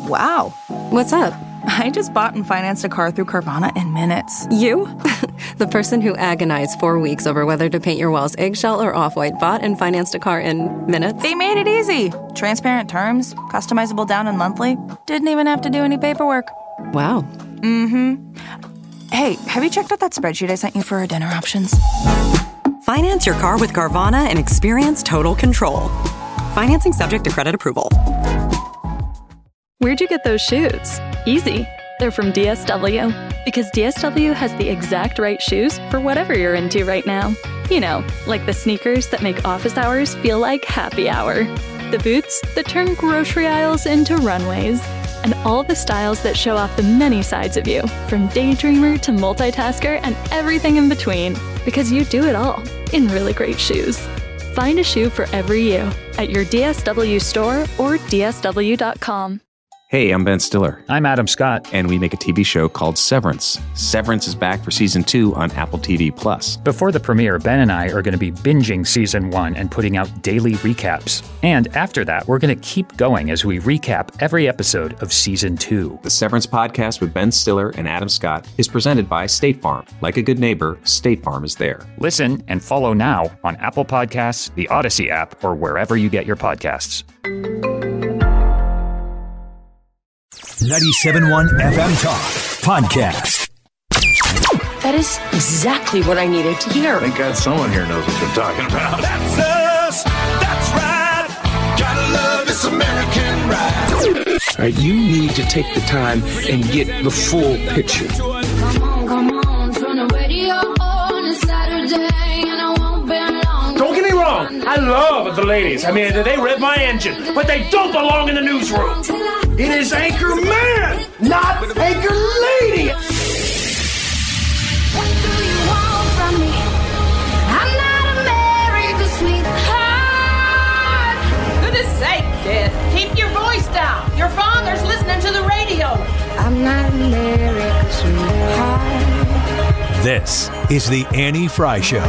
Wow. What's up? I just bought and financed a car through Carvana in minutes. You? The person who agonized 4 weeks over whether to paint your walls eggshell or off-white bought and financed a car in minutes? They made it easy. Transparent terms, customizable down and monthly. Didn't even have to do any paperwork. Wow. Mm-hmm. Hey, have you checked out that spreadsheet I sent you for our dinner options? Finance your car with Carvana and experience total control. Financing subject to credit approval. Where'd you get those shoes? Easy. They're from DSW. Because DSW has the exact right shoes for whatever you're into right now. You know, like the sneakers that make office hours feel like happy hour. The boots that turn grocery aisles into runways. And all the styles that show off the many sides of you, from daydreamer to multitasker and everything in between. Because you do it all in really great shoes. Find a shoe for every you at your DSW store or DSW.com. Hey, I'm Ben Stiller. I'm Adam Scott. And we make a TV show called Severance. Severance is back for Season 2 on Apple TV+. Before the premiere, Ben and I are going to be binging Season 1 and putting out daily recaps. And after that, we're going to keep going as we recap every episode of Season 2. The Severance podcast with Ben Stiller and Adam Scott is presented by State Farm. Like a good neighbor, State Farm is there. Listen and follow now on Apple Podcasts, the Odyssey app, or wherever you get your podcasts. 97.1 FM Talk Podcast. That is exactly what I needed to hear. Thank God someone here knows what they're talking about. That's us. That's right. Gotta love this American ride. All right, you need to take the time and get the full picture. Come on, turn the radio on. It's Saturday and I won't be long. Don't get me wrong. I love the ladies. I mean, they rev my engine, but they don't belong in the newsroom. It is Anchor Man, not Anchor Lady. What do you want from me? I'm not America's sweetheart. Goodness sake, kid. Keep your voice down. Your father's listening to the radio. I'm not America's sweetheart. This is the Annie Fry Show.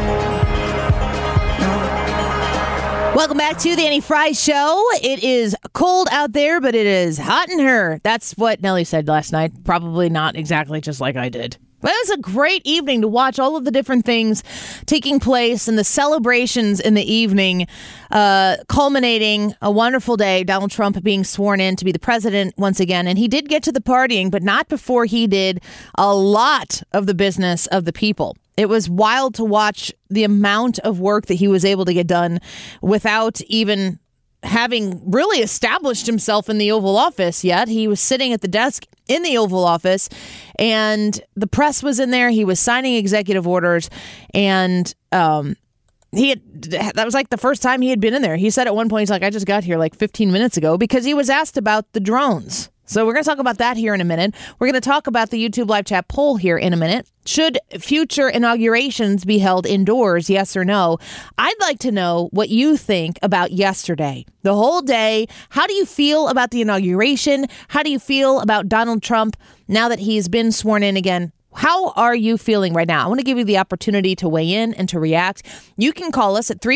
Welcome back to the Annie Fry Show. It is cold out there, but it is hot in her. That's what Nelly said last night. Probably not exactly just like I did. But it was a great evening to watch all of the different things taking place and the celebrations in the evening, culminating a wonderful day, Donald Trump being sworn in to be the president once again. And he did get to the partying, but not before he did a lot of the business of the people. It was wild to watch the amount of work that he was able to get done without even having really established himself in the Oval Office yet. He was sitting at the desk in the Oval Office and the press was in there. He was signing executive orders and that was like the first time he had been in there. He said at one point, he's like, I just got here like 15 minutes ago because he was asked about the drones. So we're going to talk about that here in a minute. We're going to talk about the YouTube live chat poll here in a minute. Should future inaugurations be held indoors, yes or no? I'd like to know what you think about yesterday. The whole day, how do you feel about the inauguration? How do you feel about Donald Trump now that he's been sworn in again? How are you feeling right now? I want to give you the opportunity to weigh in and to react. You can call us at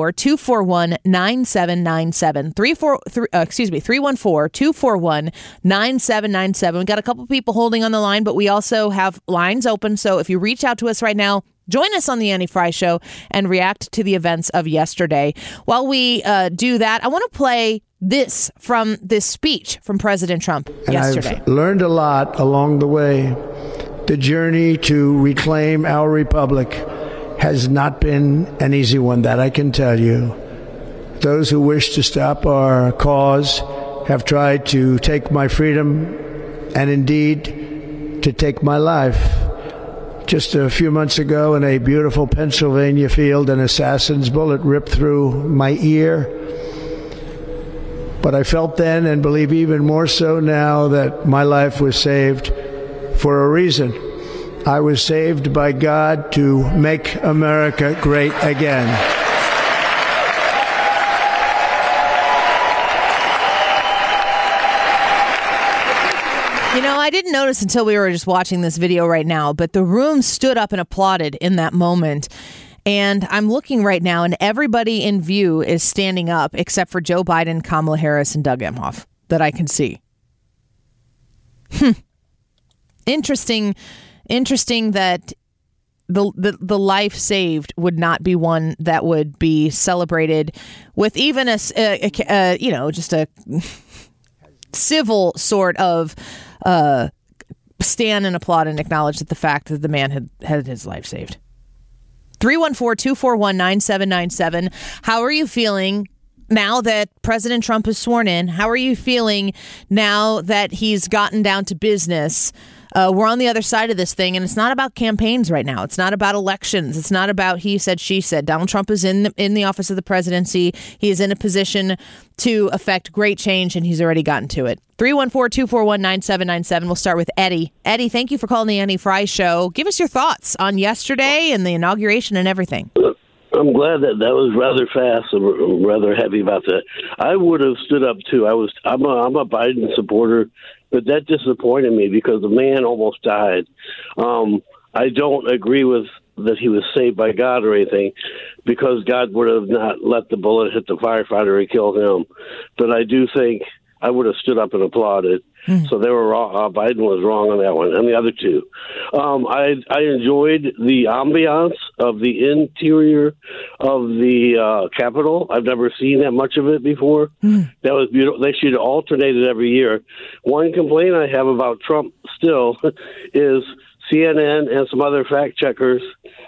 314-241-9797. 314-241-9797. We've got a couple people holding on the line, but we also have lines open. So if you reach out to us right now, join us on the Annie Fry Show and react to the events of yesterday. While we do that, I want to play this from this speech from President Trump yesterday. I've learned a lot along the way. The journey to reclaim our republic has not been an easy one, that I can tell you. Those who wish to stop our cause have tried to take my freedom and indeed to take my life. Just a few months ago in a beautiful Pennsylvania field, an assassin's bullet ripped through my ear. But I felt then, and believe even more so now, that my life was saved for a reason. I was saved by God to make America great again. You know, I didn't notice until we were just watching this video right now, but the room stood up and applauded in that moment. And I'm looking right now, and everybody in view is standing up except for Joe Biden, Kamala Harris, and Doug Emhoff that I can see. Interesting that the life saved would not be one that would be celebrated with even just a civil sort of stand and applaud and acknowledge that the fact that the man had his life saved. 314-241-9797. How are you feeling now that President Trump is sworn in? How are you feeling now that he's gotten down to business? We're on the other side of this thing, and it's not about campaigns right now. It's not about elections. It's not about he said, she said. Donald Trump is in the office of the presidency. He is in a position to affect great change, and he's already gotten to it. 314-241-9797. We'll start with Eddie. Eddie, thank you for calling the Annie Frey Show. Give us your thoughts on yesterday and the inauguration and everything. I'm glad that was rather fast. I'm rather happy about that. I would have stood up too. I'm a Biden supporter, but that disappointed me because the man almost died. I don't agree with that he was saved by God or anything, because God would have not let the bullet hit the firefighter and kill him. But I do think I would have stood up and applauded. So they were wrong. Biden was wrong on that one, and the other two. I enjoyed the ambiance of the interior of the Capitol. I've never seen that much of it before. That was beautiful. They should alternate it every year. One complaint I have about Trump still is CNN and some other fact checkers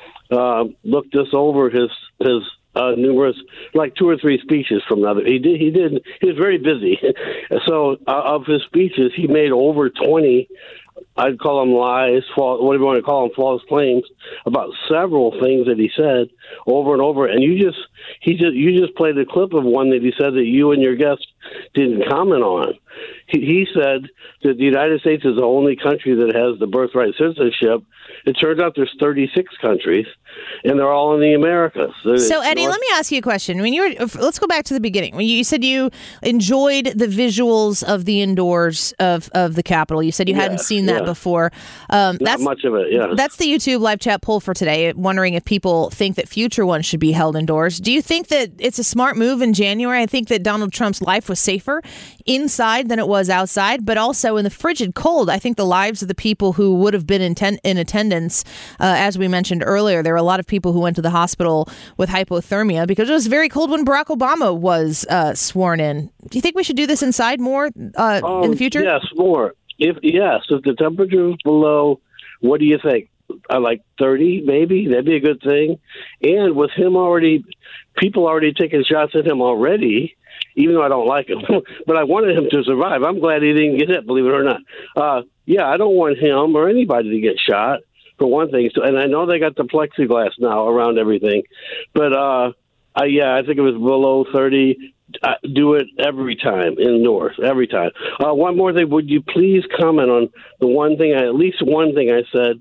looked us over his numerous, like 2 or 3 speeches from other. He was very busy. So of his speeches, he made over 20, I'd call them lies, whatever you want to call them, false claims about several things that he said over and over. And you just played a clip of one that he said that you and your guest didn't comment on. He said that the United States is the only country that has the birthright citizenship. It turns out there's 36 countries, and they're all in the Americas. So, Eddie, let me ask you a question. Let's go back to the beginning. When you said you enjoyed the visuals of the indoors of the Capitol, you said you hadn't seen that before. Not much of it, yeah. That's the YouTube live chat poll for today, wondering if people think that future ones should be held indoors. Do you think that it's a smart move in January? I think that Donald Trump's life was safer inside than it was outside, but also in the frigid cold. I think the lives of the people who would have been in attendance, as we mentioned earlier, there were a lot of people who went to the hospital with hypothermia because it was very cold when Barack Obama was sworn in. Do you think we should do this inside more in the future? Yes, more. If the temperature is below, what do you think? Like 30, maybe? That'd be a good thing. And with him people already taking shots at him already, even though I don't like him. But I wanted him to survive. I'm glad he didn't get hit, believe it or not. I don't want him or anybody to get shot, for one thing. So, and I know they got the plexiglass now around everything. But, I think it was below 30. Do it every time indoors, every time. One more thing, would you please comment on the one thing, at least one thing I said,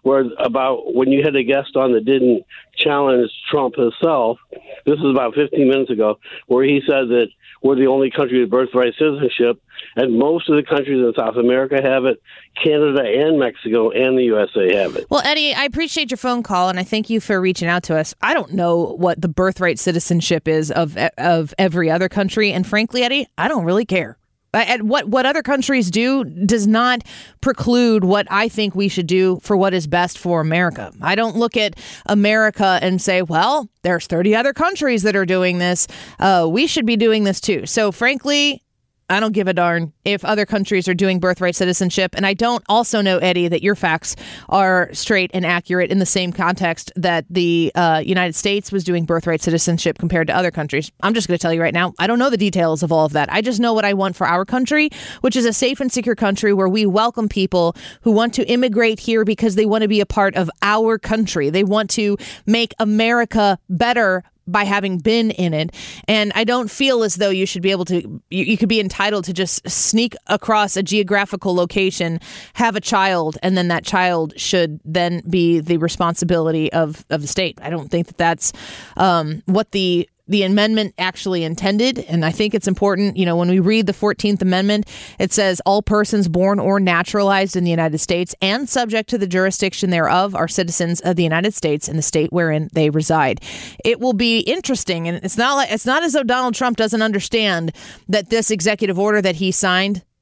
about when you had a guest on that didn't challenge Trump himself. This was about 15 minutes ago, where he said that we're the only country with birthright citizenship, and most of the countries in South America have it. Canada and Mexico and the USA have it. Well, Eddie, I appreciate your phone call, and I thank you for reaching out to us. I don't know what the birthright citizenship is of every other country, and frankly, Eddie, I don't really care. And what other countries do does not preclude what I think we should do for what is best for America. I don't look at America and say, well, there's 30 other countries that are doing this. We should be doing this too. So frankly, I don't give a darn if other countries are doing birthright citizenship. And I don't also know, Eddie, that your facts are straight and accurate in the same context that the United States was doing birthright citizenship compared to other countries. I'm just going to tell you right now, I don't know the details of all of that. I just know what I want for our country, which is a safe and secure country where we welcome people who want to immigrate here because they want to be a part of our country. They want to make America better by having been in it. And I don't feel as though you should be able to, you could be entitled to just sneak across a geographical location, have a child, and then that child should then be the responsibility of the state. I don't think that that's what the amendment actually intended. And I think it's important, when we read the 14th Amendment, it says all persons born or naturalized in the United States and subject to the jurisdiction thereof are citizens of the United States and the state wherein they reside. It will be interesting. And it's not as though Donald Trump doesn't understand that this executive order that he signed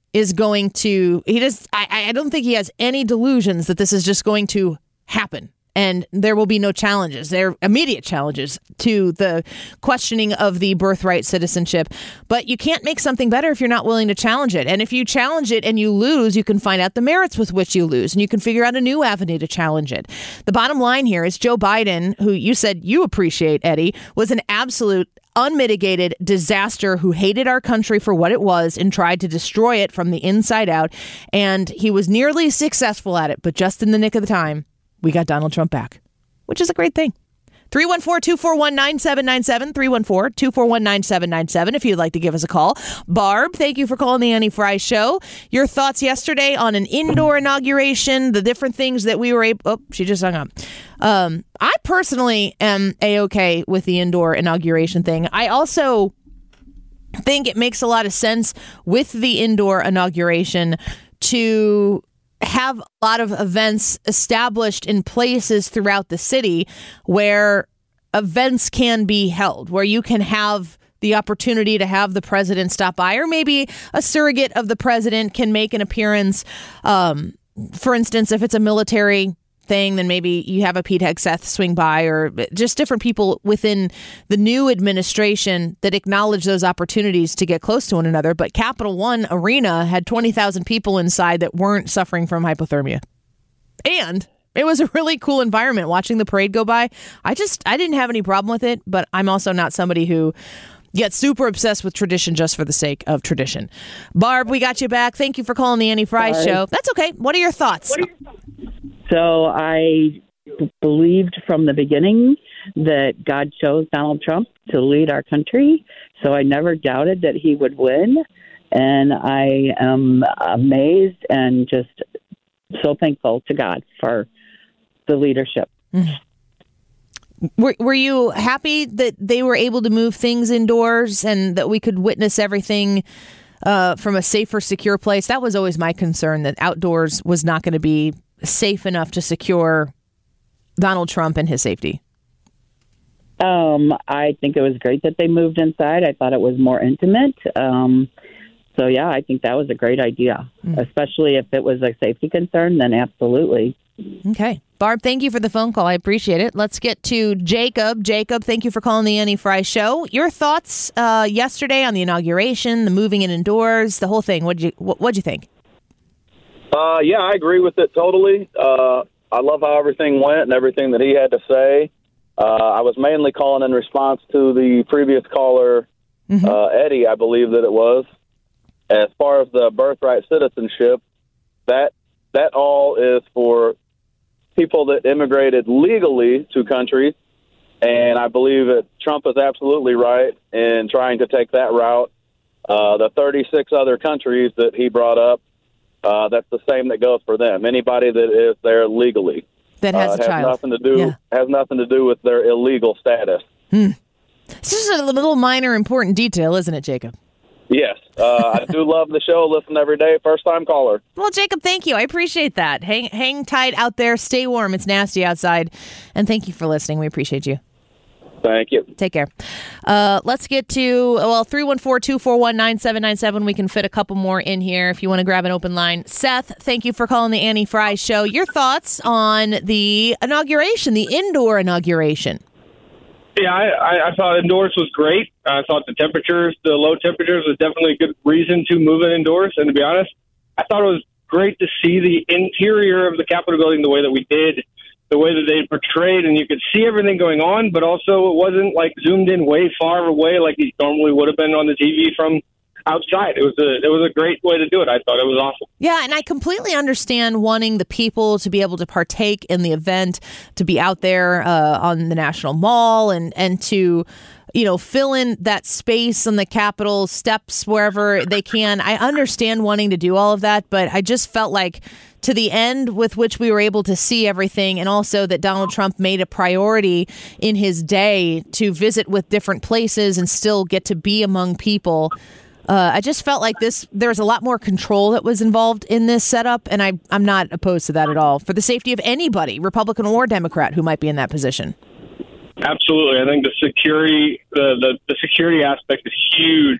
is going to, I don't think he has any delusions that this is just going to happen. And there will be no challenges. There are immediate challenges to the questioning of the birthright citizenship. But you can't make something better if you're not willing to challenge it. And if you challenge it and you lose, you can find out the merits with which you lose. And you can figure out a new avenue to challenge it. The bottom line here is Joe Biden, who you said you appreciate, Eddie, was an absolute unmitigated disaster who hated our country for what it was and tried to destroy it from the inside out. And he was nearly successful at it, but just in the nick of the time, we got Donald Trump back, which is a great thing. 314-241-9797, 314-241-9797 if you'd like to give us a call. Barb, thank you for calling the Annie Frey Show. Your thoughts yesterday on an indoor inauguration, the different things that we were able... Oh, she just hung up. I personally am A-okay with the indoor inauguration thing. I also think it makes a lot of sense with the indoor inauguration to have a lot of events established in places throughout the city where events can be held, where you can have the opportunity to have the president stop by, or maybe a surrogate of the president can make an appearance. For instance, if it's a military thing, then maybe you have a Pete Hegseth swing by, or just different people within the new administration that acknowledge those opportunities to get close to one another. But Capital One Arena had 20,000 people inside that weren't suffering from hypothermia. And it was a really cool environment watching the parade go by. I didn't have any problem with it, but I'm also not somebody who gets super obsessed with tradition just for the sake of tradition. Barb, we got you back. Thank you for calling the Annie Frey Show. That's okay. What are your thoughts? So I believed from the beginning that God chose Donald Trump to lead our country. So I never doubted that he would win. And I am amazed and just so thankful to God for the leadership. Were you happy that they were able to move things indoors and that we could witness everything from a safer, secure place? That was always my concern, that outdoors was not going to be safe enough to secure Donald Trump and his safety. I think it was great that they moved inside. I thought it was more intimate. So, yeah, I think that was a great idea, especially if it was a safety concern, then absolutely. Okay. Barb, thank you for the phone call. I appreciate it. Let's get to Jacob. Jacob, thank you for calling the Annie Frey Show. Your thoughts yesterday on the inauguration, the moving it indoors, the whole thing. What'd you think? Yeah, I agree with it totally. I love how everything went and everything that he had to say. I was mainly calling in response to the previous caller, Eddie, I believe that it was. As far as the birthright citizenship, that all is for people that immigrated legally to countries, and I believe that Trump is absolutely right in trying to take that route. The 36 other countries that he brought up, that's the same that goes for them. Anybody that is there legally that has a child has nothing to do with their illegal status. This is a little minor important detail, isn't it, Jacob? Yes, I do love the show. Listen every day. First time caller. Well, Jacob, thank you. I appreciate that. Hang tight out there. Stay warm. It's nasty outside, and thank you for listening. We appreciate you. Thank you. Take care. Let's get to 314-241-9797. We can fit a couple more in here if you want to grab an open line. Seth, thank you for calling the Annie Frey Show. Your thoughts on the inauguration, the indoor inauguration? Yeah, I thought indoors was great. I thought the low temperatures was definitely a good reason to move it indoors. And to be honest, I thought it was great to see the interior of the Capitol building the way that we did, the way that they portrayed, and you could see everything going on, but also it wasn't like zoomed in way far away like it normally would have been on the TV from outside. It was a great way to do it. I thought it was awesome. Yeah, and I completely understand wanting the people to be able to partake in the event, to be out there on the National Mall and to, fill in that space on the Capitol steps wherever they can. I understand wanting to do all of that, but I just felt like to the end with which we were able to see everything, and also that Donald Trump made a priority in his day to visit with different places and still get to be among people. I just felt like there's a lot more control that was involved in this setup, and I'm not opposed to that at all, for the safety of anybody, Republican or Democrat, who might be in that position. Absolutely. I think the security aspect is huge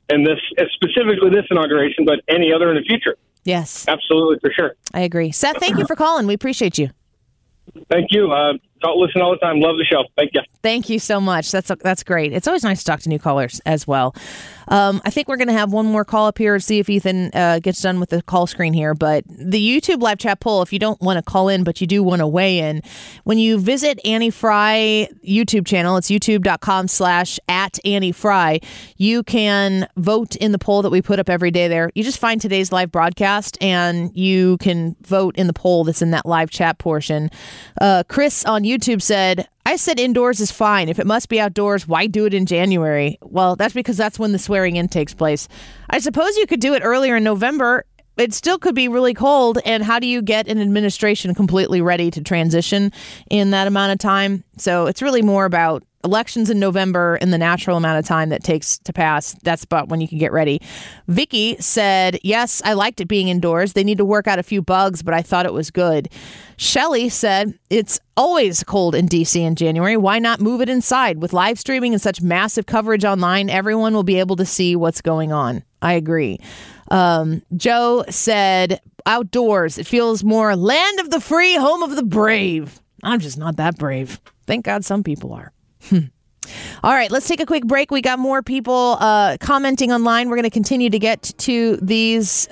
and specifically this inauguration, but any other in the future. Yes. Absolutely, for sure. I agree. Seth, thank you for calling. We appreciate you. Thank you. Listen all the time. Love the show. Thank you. Thank you so much. That's great. It's always nice to talk to new callers as well. I think we're going to have one more call up here, see if Ethan gets done with the call screen here. But the YouTube live chat poll, if you don't want to call in, but you do want to weigh in, when you visit Annie Fry YouTube channel, it's youtube.com/@AnnieFry, you can vote in the poll that we put up every day there. You just find today's live broadcast and you can vote in the poll that's in that live chat portion. Chris on YouTube said, I said indoors is fine. If it must be outdoors, why do it in January? Well, that's because that's when the swearing in takes place. I suppose you could do it earlier in November. It still could be really cold. And how do you get an administration completely ready to transition in that amount of time? So it's really more about elections in November and the natural amount of time that takes to pass. That's about when you can get ready. Vicky said, yes, I liked it being indoors. They need to work out a few bugs, but I thought it was good. Shelly said, it's always cold in D.C. in January. Why not move it inside? With live streaming and such massive coverage online, everyone will be able to see what's going on. I agree. Joe said, outdoors. It feels more land of the free, home of the brave. I'm just not that brave. Thank God some people are. All right, let's take a quick break. We got more people commenting online. We're going to continue to get to these.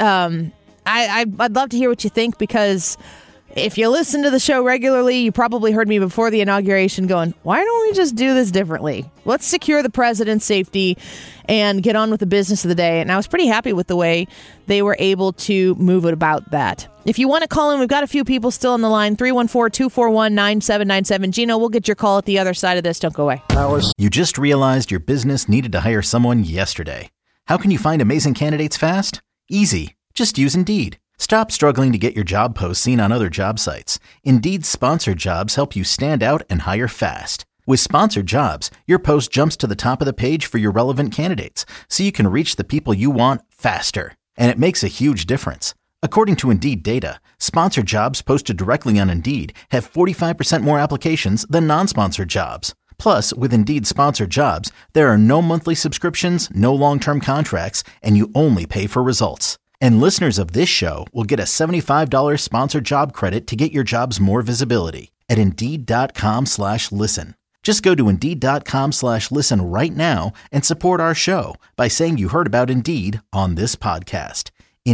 I'd love to hear what you think, because if you listen to the show regularly, you probably heard me before the inauguration going, why don't we just do this differently? Let's secure the president's safety and get on with the business of the day. And I was pretty happy with the way they were able to move it about that. If you want to call in, we've got a few people still on the line. 314-241-9797. Gino, we'll get your call at the other side of this. Don't go away. You just realized your business needed to hire someone yesterday. How can you find amazing candidates fast? Easy. Just use Indeed. Stop struggling to get your job posts seen on other job sites. Indeed's sponsored jobs help you stand out and hire fast. With sponsored jobs, your post jumps to the top of the page for your relevant candidates, so you can reach the people you want faster. And it makes a huge difference. According to Indeed data, sponsored jobs posted directly on Indeed have 45% more applications than non-sponsored jobs. Plus, with Indeed sponsored jobs, there are no monthly subscriptions, no long-term contracts, and you only pay for results. And listeners of this show will get a $75 sponsored job credit to get your jobs more visibility at Indeed.com/listen. Just go to Indeed.com/listen right now and support our show by saying you heard about Indeed on this podcast.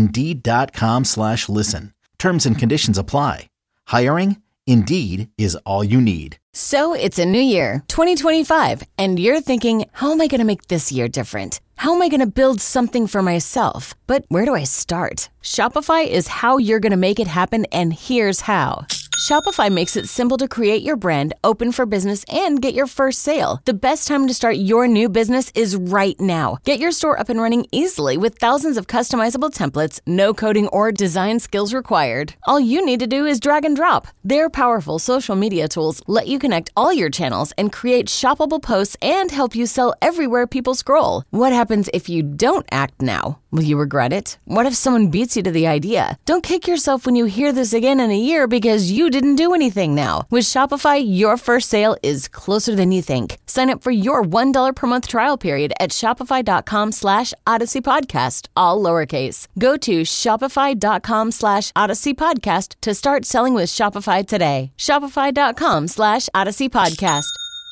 Indeed.com/listen. Terms and conditions apply. Hiring? Indeed is all you need. So it's a new year, 2025, and you're thinking, how am I going to make this year different? How am I going to build something for myself? But where do I start? Shopify is how you're going to make it happen, and here's how. Shopify makes it simple to create your brand, open for business, and get your first sale. The best time to start your new business is right now. Get your store up and running easily with thousands of customizable templates, no coding or design skills required. All you need to do is drag and drop. Their powerful social media tools let you connect all your channels and create shoppable posts and help you sell everywhere people scroll. What happens if you don't act now? Will you regret it? What if someone beats you to the idea? Don't kick yourself when you hear this again in a year because you didn't do anything now. With Shopify, your first sale is closer than you think. Sign up for your $1 per month trial period at shopify.com/Odyssey Podcast, all lowercase. Go to shopify.com/Odyssey Podcast to start selling with Shopify today. Shopify.com/Odyssey Podcast.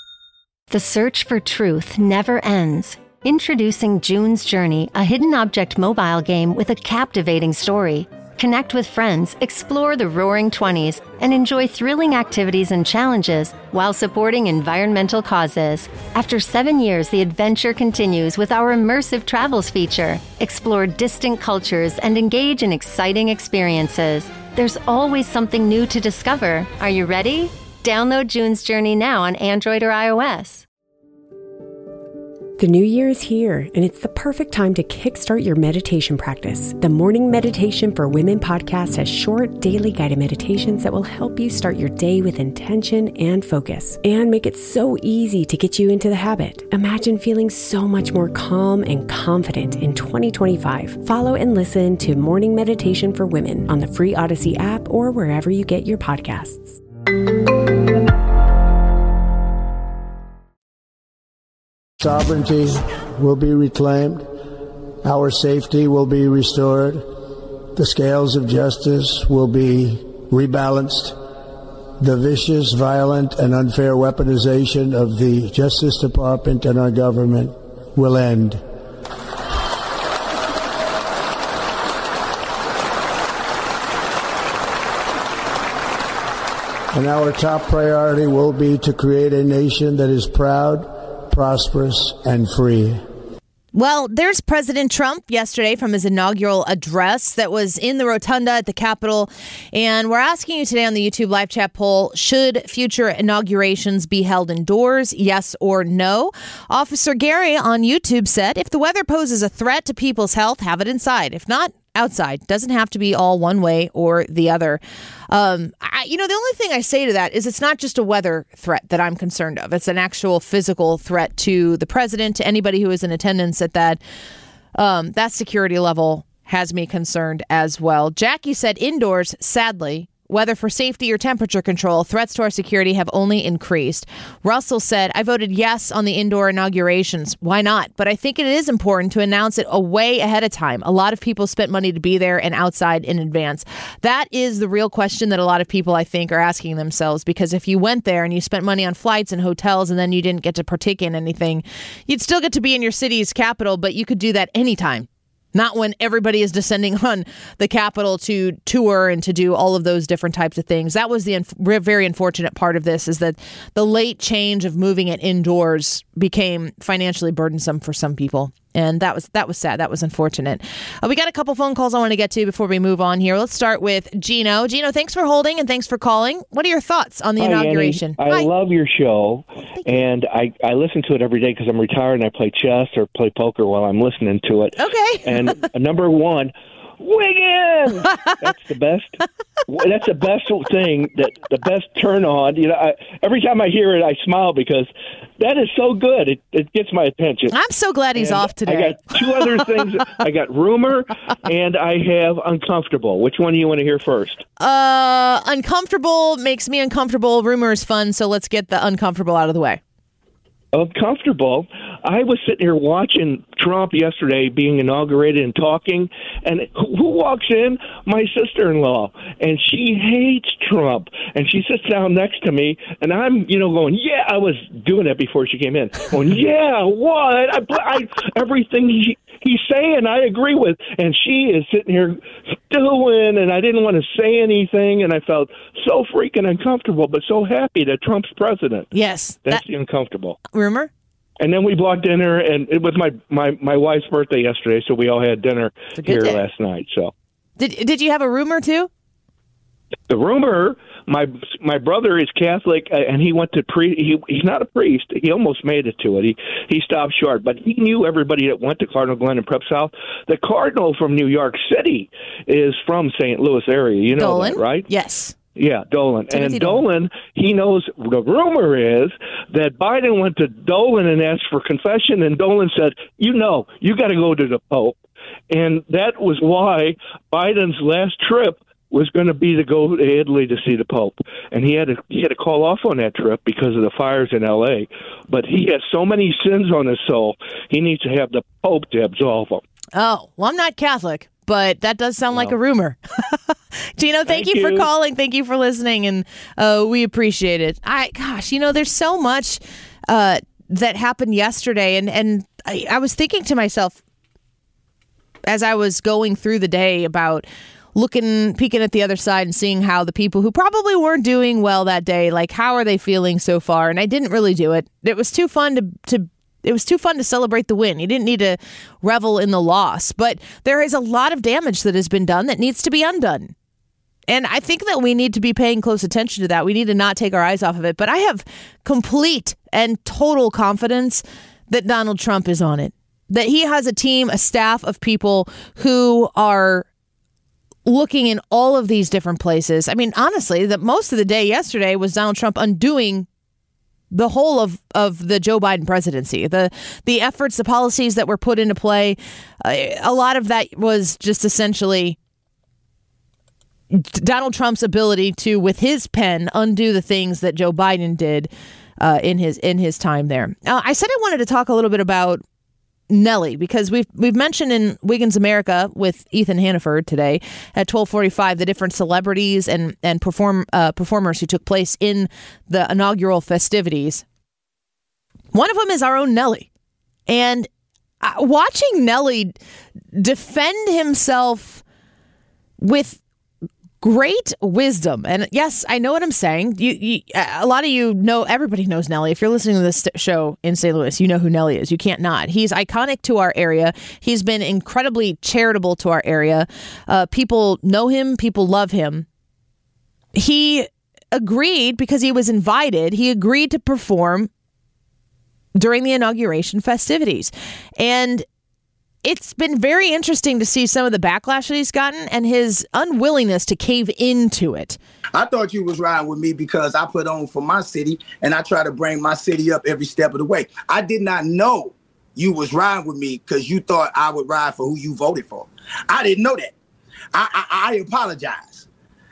The search for truth never ends. Introducing June's Journey, a hidden object mobile game with a captivating story. Connect with friends, explore the Roaring 20s, and enjoy thrilling activities and challenges while supporting environmental causes. After 7 years, the adventure continues with our immersive travels feature. Explore distant cultures and engage in exciting experiences. There's always something new to discover. Are you ready? Download June's Journey now on Android or iOS. The new year is here, and it's the perfect time to kickstart your meditation practice. The Morning Meditation for Women podcast has short, daily guided meditations that will help you start your day with intention and focus, and make it so easy to get you into the habit. Imagine feeling so much more calm and confident in 2025. Follow and listen to Morning Meditation for Women on the free Odyssey app or wherever you get your podcasts. Sovereignty will be reclaimed. Our safety will be restored. The scales of justice will be rebalanced. The vicious, violent, and unfair weaponization of the Justice Department and our government will end. And our top priority will be to create a nation that is proud, prosperous, and free. Well, there's President Trump yesterday from his inaugural address that was in the rotunda at the Capitol. And we're asking you today on the YouTube live chat poll, should future inaugurations be held indoors? Yes or no? Officer Gary on YouTube said, if the weather poses a threat to people's health, have it inside. If not, outside. Doesn't have to be all one way or the other. The only thing I say to that is it's not just a weather threat that I'm concerned of. It's an actual physical threat to the president, to anybody who is in attendance at that. That security level has me concerned as well. Jackie said indoors, sadly. Whether for safety or temperature control, threats to our security have only increased. Russell said, I voted yes on the indoor inaugurations. Why not? But I think it is important to announce it a way ahead of time. A lot of people spent money to be there and outside in advance. That is the real question that a lot of people, I think, are asking themselves, because if you went there and you spent money on flights and hotels and then you didn't get to partake in anything, you'd still get to be in your city's capital, but you could do that anytime. Not when everybody is descending on the Capitol to tour and to do all of those different types of things. That was the very unfortunate part of this, is that the late change of moving it indoors became financially burdensome for some people. And that was sad. That was unfortunate. We got a couple phone calls I want to get to before we move on here. Let's start with Gino. Gino, thanks for holding and thanks for calling. What are your thoughts on the inauguration? Annie. I love your show, and I listen to it every day because I'm retired and I play chess or play poker while I'm listening to it. Okay. And number one, Wiggins! That's the best. That's the best thing. The best turn on. Every time I hear it, I smile because that is so good. It gets my attention. I'm so glad he's off today. I got two other things. I got rumor and I have uncomfortable. Which one do you want to hear first? Uncomfortable makes me uncomfortable. Rumor is fun, so let's get the uncomfortable out of the way. Uncomfortable. I was sitting here watching Trump yesterday being inaugurated and talking, and who walks in? My sister-in-law, and she hates Trump, and she sits down next to me, and I'm, going, yeah, I was doing that before she came in, going, yeah, what? Everything he's saying, I agree with, and she is sitting here stewing, and I didn't want to say anything, and I felt so freaking uncomfortable, but so happy that Trump's president. Yes. That's the uncomfortable. Rumor? And then we blocked dinner, and it was my wife's birthday yesterday, so we all had dinner here last night. So, did you have a rumor too? The rumor, my brother is Catholic, and he went to he's not a priest. He almost made it to it. He stopped short, but he knew everybody that went to Cardinal Glen and Prep South. The cardinal from New York City is from St. Louis area. You know Dolan? That, right? Yes. Yeah, Dolan. Timothy and Dolan, he knows, the rumor is that Biden went to Dolan and asked for confession, and Dolan said, you got to go to the Pope. And that was why Biden's last trip was going to be to go to Italy to see the Pope. And he had to call off on that trip because of the fires in L.A. But he has so many sins on his soul, he needs to have the Pope to absolve them. Oh, well, I'm not Catholic, but that does sound like a rumor. Gino, thank you for calling. Thank you for listening, and we appreciate it. There's so much that happened yesterday, and I was thinking to myself as I was going through the day about peeking at the other side and seeing how the people who probably weren't doing well that day, like, how are they feeling so far? And I didn't really do it. It was too fun It was too fun to celebrate the win. You didn't need to revel in the loss. But there is a lot of damage that has been done that needs to be undone. And I think that we need to be paying close attention to that. We need to not take our eyes off of it. But I have complete and total confidence that Donald Trump is on it. That he has a team, a staff of people who are looking in all of these different places. I mean, honestly, that most of the day yesterday was Donald Trump undoing the whole of the Joe Biden presidency, the efforts, the policies that were put into play. A lot of that was just essentially Donald Trump's ability to, with his pen, undo the things that Joe Biden did in his time there. I said I wanted to talk a little bit about Nelly, because we've mentioned in Wiggins America with Ethan Hannaford today at 12:45 the different celebrities and performers who took place in the inaugural festivities. One of them is our own Nelly, and watching Nelly defend himself with great wisdom. And yes, I know what I'm saying. You, a lot of you know, everybody knows Nelly. If you're listening to this show in St. Louis, you know who Nelly is. You can't not. He's iconic to our area. He's been incredibly charitable to our area. People know him. People love him. He agreed because he was invited. He agreed to perform during the inauguration festivities. And it's been very interesting to see some of the backlash that he's gotten and his unwillingness to cave into it. I thought you was riding with me because I put on for my city and I try to bring my city up every step of the way. I did not know you was riding with me because you thought I would ride for who you voted for. I didn't know that. I apologize.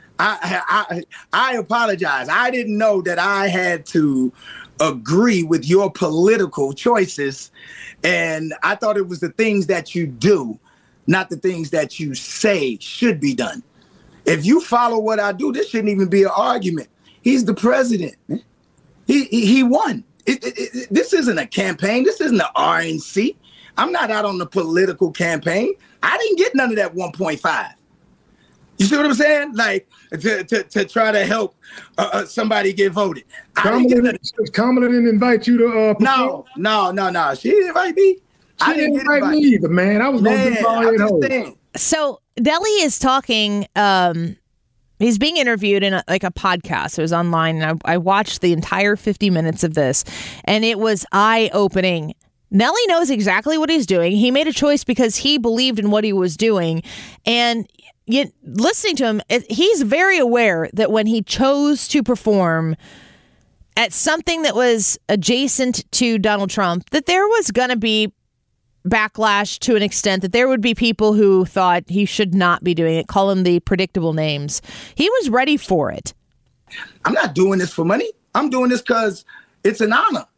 I apologize. I didn't know that I had to agree with your political choices. And I thought it was the things that you do, not the things that you say should be done. If you follow what I do, this shouldn't even be an argument. He's the president. He won. This isn't a campaign. This isn't an RNC. I'm not out on the political campaign. I didn't get none of that 1.5. You see what I'm saying? Like to try to help somebody get voted. Kamala didn't invite you to perform? No. She didn't invite me. She didn't invite me either, man. I was going to do all at home. So Nelly is talking. He's being interviewed in a podcast. It was online, and I watched the entire 50 minutes of this, and it was eye-opening. Nelly knows exactly what he's doing. He made a choice because he believed in what he was doing, and yet, listening to him, he's very aware that when he chose to perform at something that was adjacent to Donald Trump, that there was going to be backlash to an extent, that there would be people who thought he should not be doing it, call him the predictable names. He was ready for it. I'm not doing this for money. I'm doing this because it's an honor.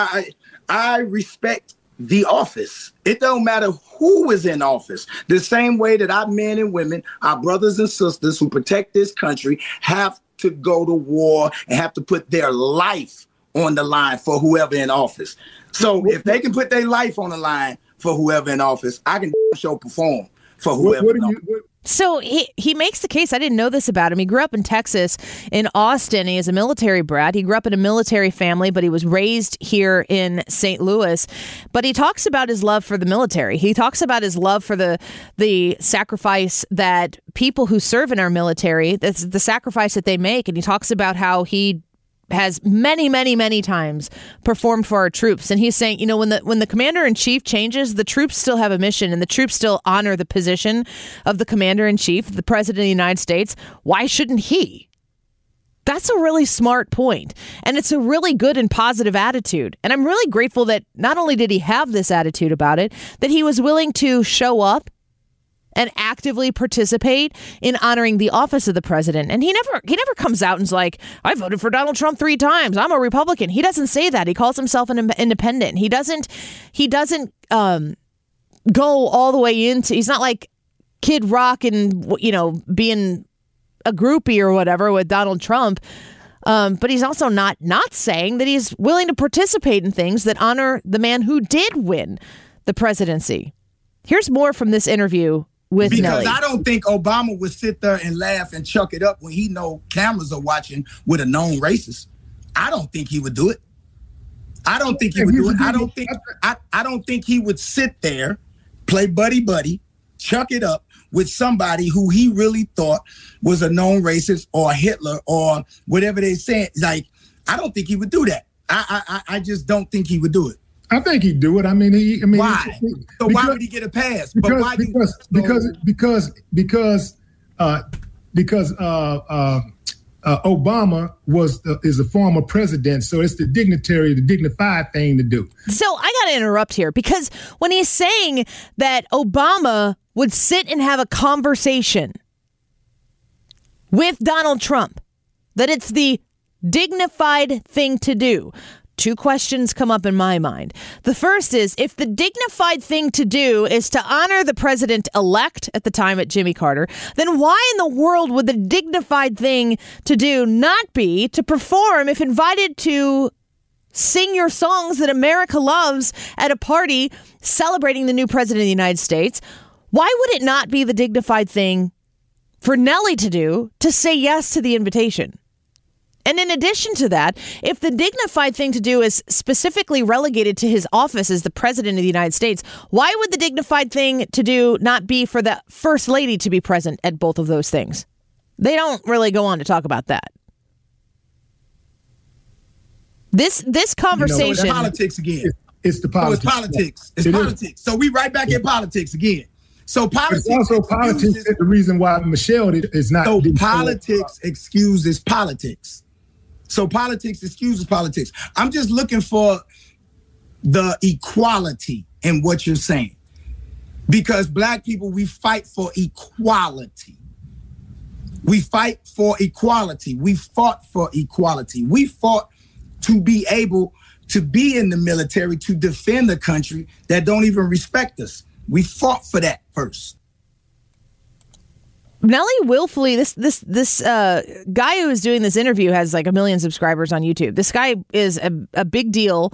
I respect the office. It don't matter who is in office. The same way that our men and women, our brothers and sisters who protect this country have to go to war and have to put their life on the line for whoever in office. So if they can put their life on the line for whoever in office, I can perform for whoever in office. So he makes the case. I didn't know this about him. He grew up in Texas, in Austin. He is a military brat. He grew up in a military family, but he was raised here in St. Louis. But he talks about his love for the military. He talks about his love for the sacrifice that people who serve in our military, that's the sacrifice that they make. And he talks about how he has many, many, many times performed for our troops. And he's saying, when the commander-in-chief changes, the troops still have a mission and the troops still honor the position of the commander-in-chief, the president of the United States. Why shouldn't he? That's a really smart point. And it's a really good and positive attitude. And I'm really grateful that not only did he have this attitude about it, that he was willing to show up and actively participate in honoring the office of the president. And he never comes out and is like, I voted for Donald Trump 3 times. I'm a Republican. He doesn't say that. He calls himself an independent. He doesn't go all the way into, he's not like Kid Rock and, being a groupie or whatever with Donald Trump. But he's also not saying that he's willing to participate in things that honor the man who did win the presidency. Here's more from this interview with Nelly. Nelly. I don't think Obama would sit there and laugh and chuck it up when he know cameras are watching with a known racist. I don't think he would do it. I don't think he would do it. I don't think he would sit there, play buddy, chuck it up with somebody who he really thought was a known racist or Hitler or whatever they said. Like, I don't think he would do that. I just don't think he would do it. I think he'd do it. I mean, why? So why would he get a pass? Because Obama is a former president, so it's the dignified thing to do. So I got to interrupt here because when he's saying that Obama would sit and have a conversation with Donald Trump, that it's the dignified thing to do. two questions come up in my mind. The first is, if the dignified thing to do is to honor the president-elect at the time at Jimmy Carter, then why in the world would the dignified thing to do not be to perform if invited to sing your songs that America loves at a party celebrating the new president of the United States? Why would it not be the dignified thing for Nelly to do to say yes to the invitation? And in addition to that, if the dignified thing to do is specifically relegated to his office as the president of the United States, why would the dignified thing to do not be for the first lady to be present at both of those things? They don't really go on to talk about that. This conversation, it's politics again. It's the politics. So it's politics. It's politics. So we right back in politics again. So politics. It's also politics is the reason why Michelle is not. So politics excuses politics. So politics excuses politics. I'm just looking for the equality in what you're saying. Because black people, we fight for equality. We fight for equality. We fought for equality. We fought to be able to be in the military, to defend the country that don't even respect us. We fought for that first. Nelly willfully, this guy who is doing this interview has like 1 million subscribers on YouTube. This guy is a big deal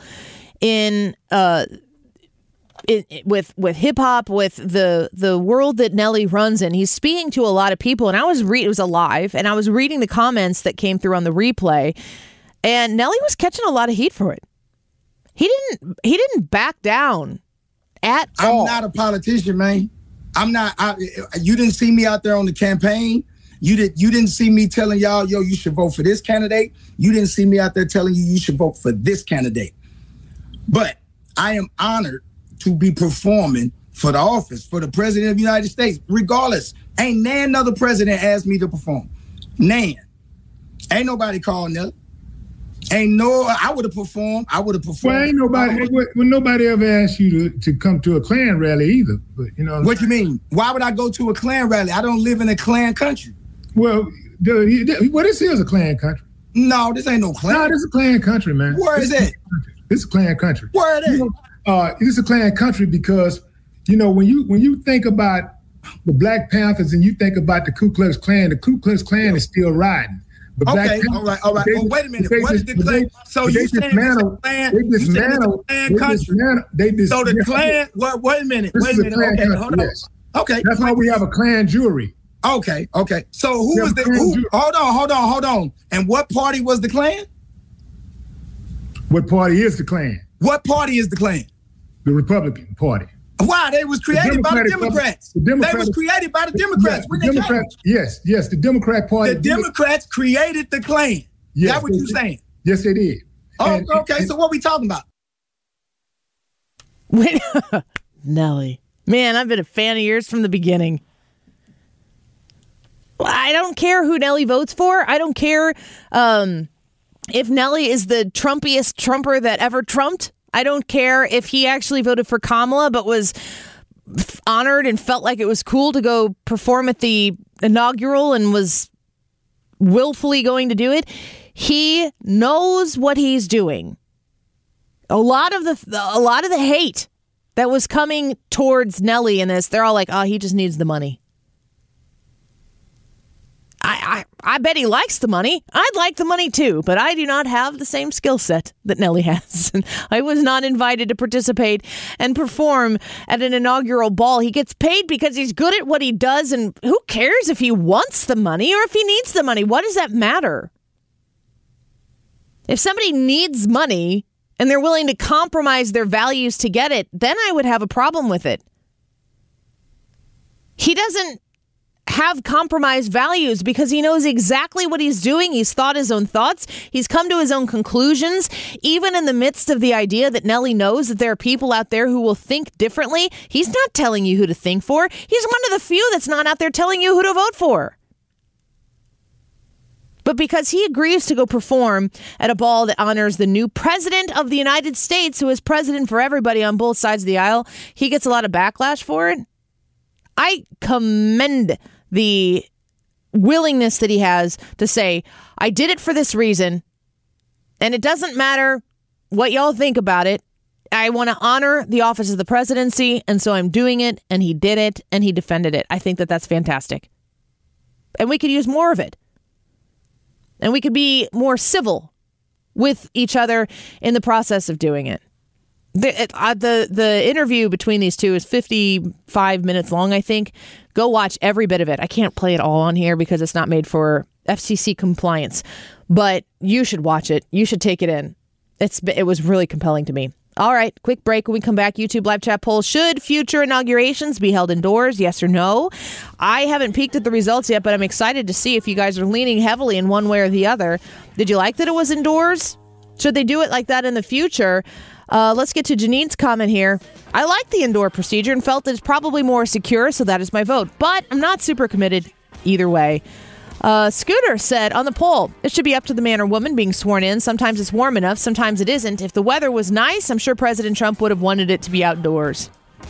with hip hop, with the world that Nelly runs in. He's speaking to a lot of people, and it was alive, and I was reading the comments that came through on the replay, and Nelly was catching a lot of heat for it. He didn't back down at all. I'm not a politician, man. I'm not. You didn't see me out there on the campaign. You didn't see me telling y'all, yo, you should vote for this candidate. You didn't see me out there telling you should vote for this candidate. But I am honored to be performing for the office, for the president of the United States, regardless. Ain't nan other president asked me to perform. Nan. Ain't nobody called Nelly. I would have performed. Well, ain't nobody ever asked you to come to a Klan rally either. But you know what you mean? Why would I go to a Klan rally? I don't live in a Klan country. Well, this is a Klan country. No, this ain't no Klan. No, this is a Klan country, man. Where is it? This is a Klan country. Where it is? This is a Klan country because, you know, when you think about the Black Panthers and you think about the Ku Klux Klan is still riding. But okay, all right. Well, wait a minute. What is the Klan? So you saying it's a Klan? Country? So the Klan. Wait a minute. Okay, hold on. Okay, that's why we have a Klan jury. Okay. So who was the? Hold on. And what party was the Klan? What party is the Klan? What party is the Klan? The Republican Party. Why? They was created by the Democrats. They was created by the Democrats. Yes, the Democrat Party. The Democrats created the Klan. Yes, that's what you're saying? Yes, they did. Oh, okay. So what are we talking about? Nelly. Man, I've been a fan of yours from the beginning. I don't care who Nelly votes for. I don't care if Nelly is the Trumpiest Trumper that ever trumped. I don't care if he actually voted for Kamala but was honored and felt like it was cool to go perform at the inaugural and was willfully going to do it. He knows what he's doing. A lot of the hate that was coming towards Nelly in this, they're all like, oh, he just needs the money. I bet he likes the money. I'd like the money too, but I do not have the same skill set that Nelly has. I was not invited to participate and perform at an inaugural ball. He gets paid because he's good at what he does, and who cares if he wants the money or if he needs the money? What does that matter? If somebody needs money and they're willing to compromise their values to get it, then I would have a problem with it. He doesn't have compromised values because he knows exactly what he's doing. He's thought his own thoughts. He's come to his own conclusions, even in the midst of the idea that Nelly knows that there are people out there who will think differently. He's not telling you who to think for. He's one of the few that's not out there telling you who to vote for. But because he agrees to go perform at a ball that honors the new president of the United States, who is president for everybody on both sides of the aisle, he gets a lot of backlash for it. I commend the willingness that he has to say, I did it for this reason, and it doesn't matter what y'all think about it. I want to honor the office of the presidency, and so I'm doing it, and he did it, and he defended it. I think that that's fantastic. And we could use more of it. And we could be more civil with each other in the process of doing it. The interview between these two is 55 minutes long, I think. Go watch every bit of it. I can't play it all on here because it's not made for FCC compliance. But you should watch it. You should take it in. It was really compelling to me. All right, quick break. When we come back, YouTube live chat poll. Should future inaugurations be held indoors? Yes or no? I haven't peeked at the results yet, but I'm excited to see if you guys are leaning heavily in one way or the other. Did you like that it was indoors? Should they do it like that in the future? Let's get to Janine's comment here. I like the indoor procedure and felt that it's probably more secure, so that is my vote. But I'm not super committed either way. Scooter said on the poll, it should be up to the man or woman being sworn in. Sometimes it's warm enough, sometimes it isn't. If the weather was nice, I'm sure President Trump would have wanted it to be outdoors.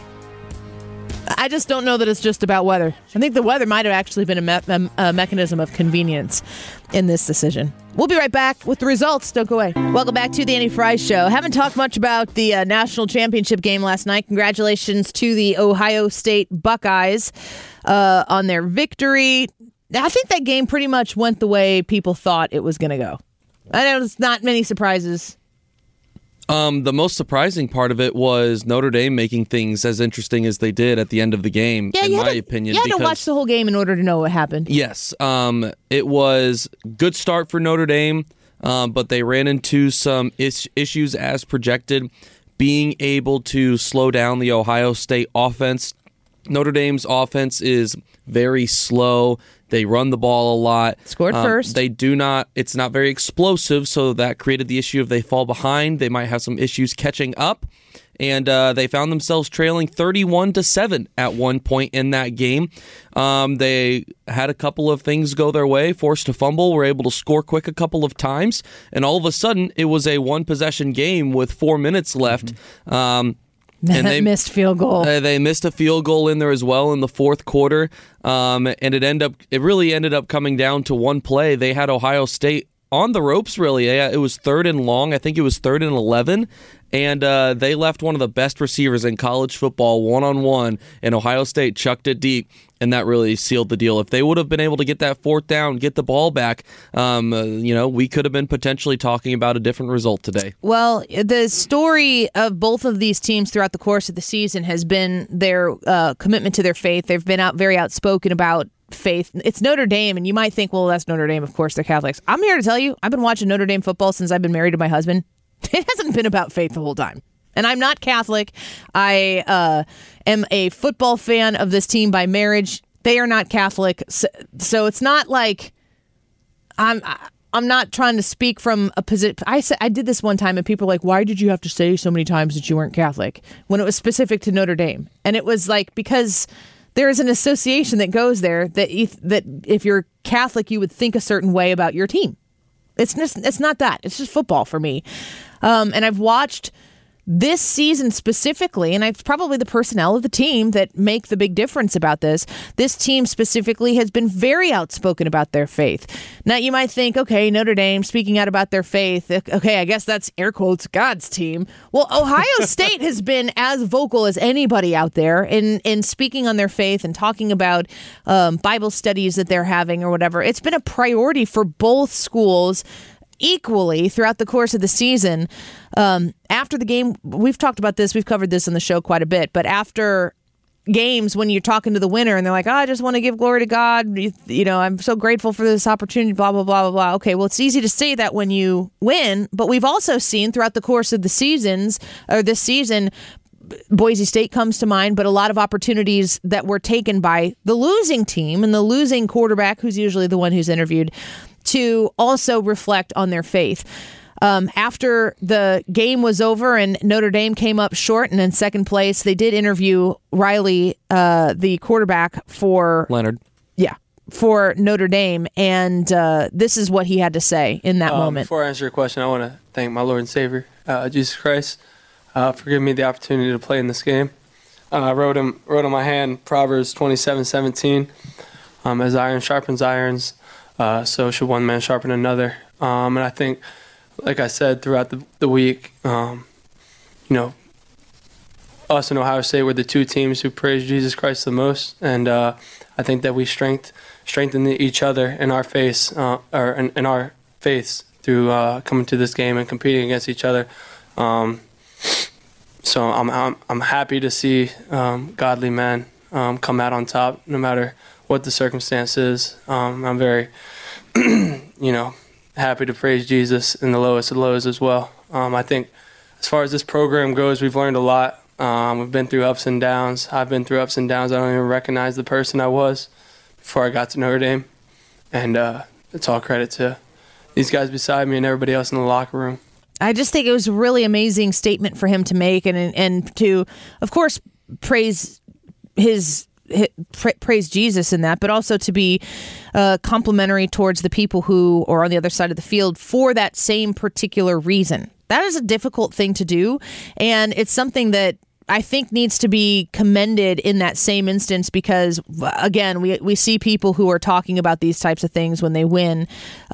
I just don't know that it's just about weather. I think the weather might have actually been a mechanism of convenience in this decision. We'll be right back with the results. Don't go away. Welcome back to the Annie Frey Show. Haven't talked much about the national championship game last night. Congratulations to the Ohio State Buckeyes on their victory. I think that game pretty much went the way people thought it was going to go. I know there's not many surprises. The most surprising part of it was Notre Dame making things as interesting as they did at the end of the game, in my opinion. You had to watch the whole game in order to know what happened. Yes. It was a good start for Notre Dame, but they ran into some issues as projected. Being able to slow down the Ohio State offense. Notre Dame's offense is very slow. They run the ball a lot. Scored first. It's not very explosive, so that created the issue of they fall behind. They might have some issues catching up. And they found themselves trailing 31-7 at one point in that game. They had a couple of things go their way, forced a fumble, were able to score quick a couple of times, and all of a sudden it was a one-possession game with 4 minutes left. And they missed field goal. They missed a field goal in there as well in the fourth quarter, and it really ended up coming down to one play. They had Ohio State on the ropes, really. It was 3rd and long. I think it was 3rd and 11, and they left one of the best receivers in college football one-on-one, and Ohio State chucked it deep, and that really sealed the deal. If they would have been able to get that 4th down, get the ball back, we could have been potentially talking about a different result today. Well, the story of both of these teams throughout the course of the season has been their commitment to their faith. They've been very outspoken about faith. It's Notre Dame, and you might think, well, that's Notre Dame. Of course, they're Catholics. I'm here to tell you, I've been watching Notre Dame football since I've been married to my husband. It hasn't been about faith the whole time. And I'm not Catholic. I am a football fan of this team by marriage. They are not Catholic. So it's not like I'm not trying to speak from a position. I did this one time, and people were like, why did you have to say so many times that you weren't Catholic when it was specific to Notre Dame? And it was like, because there is an association that goes there that if you're Catholic, you would think a certain way about your team. It's not that. It's just football for me. And I've watched this season specifically, and it's probably the personnel of the team that make the big difference about this. This team specifically has been very outspoken about their faith. Now, you might think, okay, Notre Dame speaking out about their faith. Okay, I guess that's air quotes God's team. Well, Ohio State has been as vocal as anybody out there in speaking on their faith and talking about Bible studies that they're having or whatever. It's been a priority for both schools equally throughout the course of the season. After the game, we've talked about this, we've covered this on the show quite a bit, but after games, when you're talking to the winner and they're like, I just want to give glory to God, I'm so grateful for this opportunity, blah, blah, blah, blah, blah. Okay, well, it's easy to say that when you win, but we've also seen throughout the course of this season, Boise State comes to mind, but a lot of opportunities that were taken by the losing team and the losing quarterback, who's usually the one who's interviewed, to also reflect on their faith. After the game was over and Notre Dame came up short and in second place, they did interview Riley, the quarterback for Leonard. Yeah, for Notre Dame, and this is what he had to say in that moment. Before I answer your question, I want to thank my Lord and Savior, Jesus Christ, for giving me the opportunity to play in this game. I wrote on my hand Proverbs 27:17, as iron sharpens irons, so should one man sharpen another. And I think like I said throughout the week, us and Ohio State were the two teams who praised Jesus Christ the most, and I think that we strengthened each other in our faith, in our faiths through coming to this game and competing against each other. So I'm happy to see godly men come out on top, no matter what the circumstance is. I'm very, happy to praise Jesus in the lowest of lows as well. I think as far as this program goes, we've learned a lot. We've been through ups and downs. I've been through ups and downs. I don't even recognize the person I was before I got to Notre Dame. And it's all credit to these guys beside me and everybody else in the locker room. I just think it was a really amazing statement for him to make and to, of course, praise praise Jesus in that, but also to be complimentary towards the people who are on the other side of the field for that same particular reason. That is a difficult thing to do, and it's something that I think needs to be commended in that same instance because, again, we see people who are talking about these types of things when they win.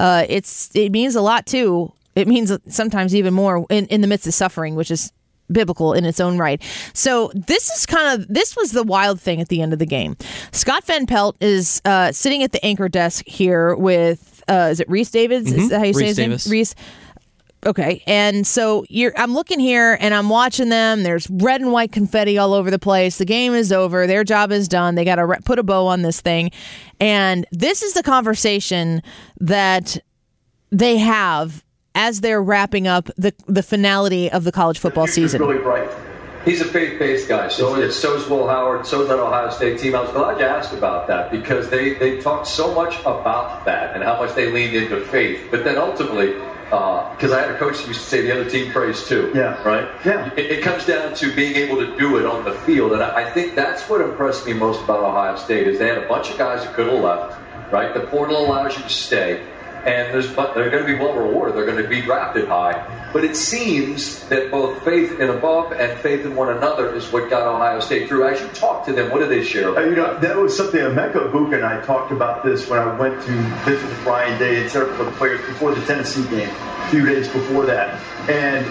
It means a lot, too. It means sometimes even more in the midst of suffering, which is biblical in its own right. So this was the wild thing at the end of the game. Scott Van Pelt is sitting at the anchor desk here with, is it Reese Davids? Mm-hmm. Is that how you say his name? Davis. Reese. Okay, and so I'm looking here, and I'm watching them. There's red and white confetti all over the place. The game is over. Their job is done. They got to put a bow on this thing. And this is the conversation that they have as they're wrapping up the finality of the college football season. Really bright. He's a faith-based guy. So is Will Howard. So is that Ohio State team. I was glad you asked about that because they talked so much about that and how much they leaned into faith. But then ultimately, because I had a coach who used to say the other team prays too. Yeah. Right? Yeah. It comes down to being able to do it on the field. And I think that's what impressed me most about Ohio State is they had a bunch of guys that could have left. Right? The portal allows you to stay. And they're going to be well rewarded. They're going to be drafted high. But it seems that both faith in above and faith in one another is what got Ohio State through. As you talk to them, what do they share? That was something Emeka Egbuka and I talked about this when I went to visit with Ryan Day and several of the players before the Tennessee game, a few days before that. And,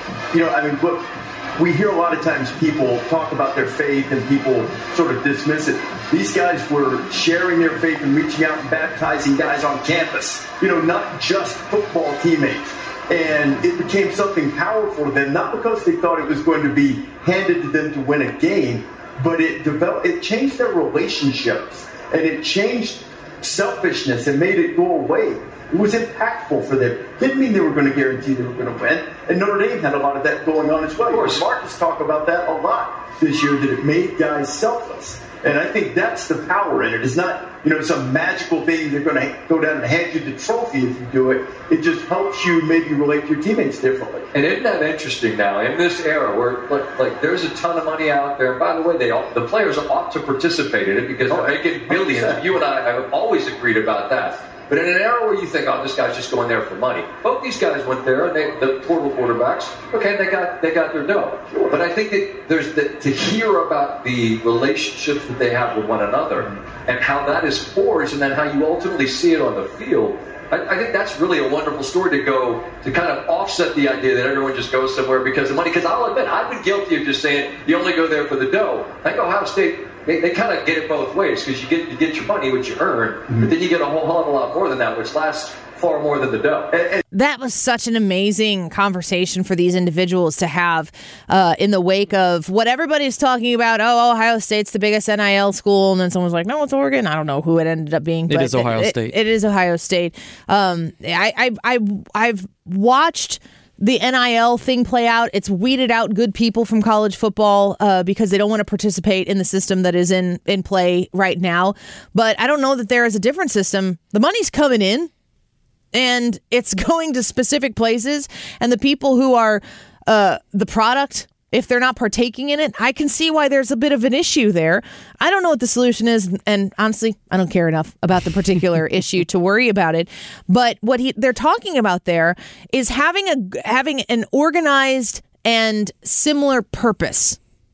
look, we hear a lot of times people talk about their faith and people sort of dismiss it. These guys were sharing their faith and reaching out and baptizing guys on campus, not just football teammates. And it became something powerful to them, not because they thought it was going to be handed to them to win a game, but it changed their relationships and it changed selfishness and made it go away. It was impactful for them. Didn't mean they were going to guarantee they were going to win. And Notre Dame had a lot of that going on as well. Of course, Marcus talked about that a lot this year, that it made guys selfless. And I think that's the power in it. It's not, some magical thing they're going to go down and hand you the trophy if you do it. It just helps you maybe relate to your teammates differently. And isn't that interesting now in this era where like there's a ton of money out there. And by the way, the players ought to participate in it because they're making billions. 100%. You and I have always agreed about that. But in an era where you think, this guy's just going there for money. Both these guys went there, and the portal quarterbacks, okay, they got their dough. But I think that there's to hear about the relationships that they have with one another and how that is forged, and then how you ultimately see it on the field. I think that's really a wonderful story to kind of offset the idea that everyone just goes somewhere because of money. Because I'll admit, I've been guilty of just saying you only go there for the dough. I think Ohio State. They kind of get it both ways because you get your money, which you earn, but then you get a whole hell of a lot more than that, which lasts far more than the dough. That was such an amazing conversation for these individuals to have in the wake of what everybody's talking about. Ohio State's the biggest NIL school, and then someone's like, no, it's Oregon. I don't know who it ended up being. But it is Ohio State. It is Ohio State. I've watched the NIL thing play out. It's weeded out good people from college football because they don't want to participate in the system that is in play right now. But I don't know that there is a different system. The money's coming in, and it's going to specific places. And the people who are the product, if they're not partaking in it, I can see why there's a bit of an issue there. I don't know what the solution is, and honestly, I don't care enough about the particular issue to worry about it. But what they're talking about there is having an organized and similar purpose.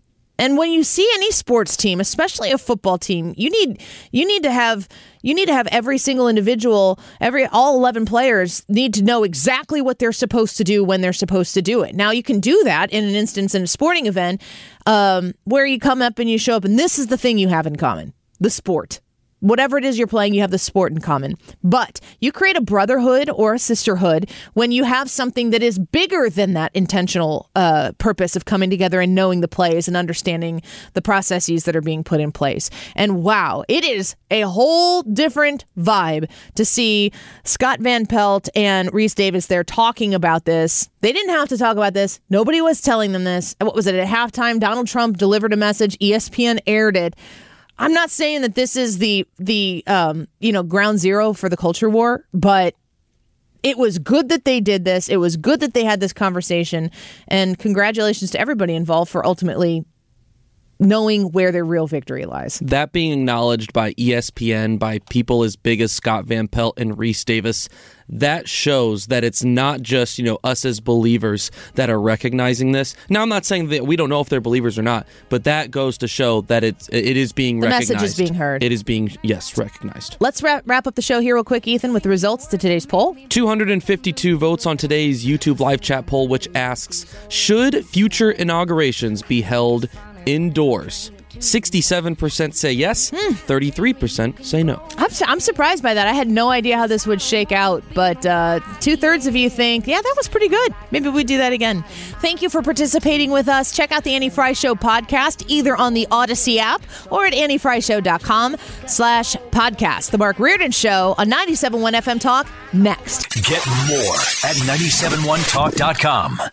And when you see any sports team, especially a football team, you need to have every single individual, all 11 players need to know exactly what they're supposed to do when they're supposed to do it. Now, you can do that in an instance in a sporting event where you come up and you show up, and this is the thing you have in common: the sport. Whatever it is you're playing, you have the sport in common. But you create a brotherhood or a sisterhood when you have something that is bigger than that intentional purpose of coming together and knowing the plays and understanding the processes that are being put in place. And wow, it is a whole different vibe to see Scott Van Pelt and Reese Davis there talking about this. They didn't have to talk about this. Nobody was telling them this. What was it? At halftime, Donald Trump delivered a message. ESPN aired it. I'm not saying that this is the ground zero for the culture war, but it was good that they did this. It was good that they had this conversation, and congratulations to everybody involved for ultimately knowing where their real victory lies. That being acknowledged by ESPN, by people as big as Scott Van Pelt and Reese Davis, that shows that it's not just, us as believers that are recognizing this. Now, I'm not saying that we don't know if they're believers or not, but that goes to show that it is being recognized. The message is being heard. It is being, recognized. Let's wrap up the show here real quick, Ethan, with the results to today's poll. 252 votes on today's YouTube live chat poll, which asks, should future inaugurations be held indoors? 67% say yes, 33% say no. I'm surprised by that. I had no idea how this would shake out, but 2/3 of you think, yeah, that was pretty good. Maybe we do that again. Thank you for participating with us. Check out the Annie Frey Show podcast, either on the Odyssey app or at anniefreyshow.com/podcast. The Mark Reardon Show on 97.1 FM Talk next. Get more at 971talk.com.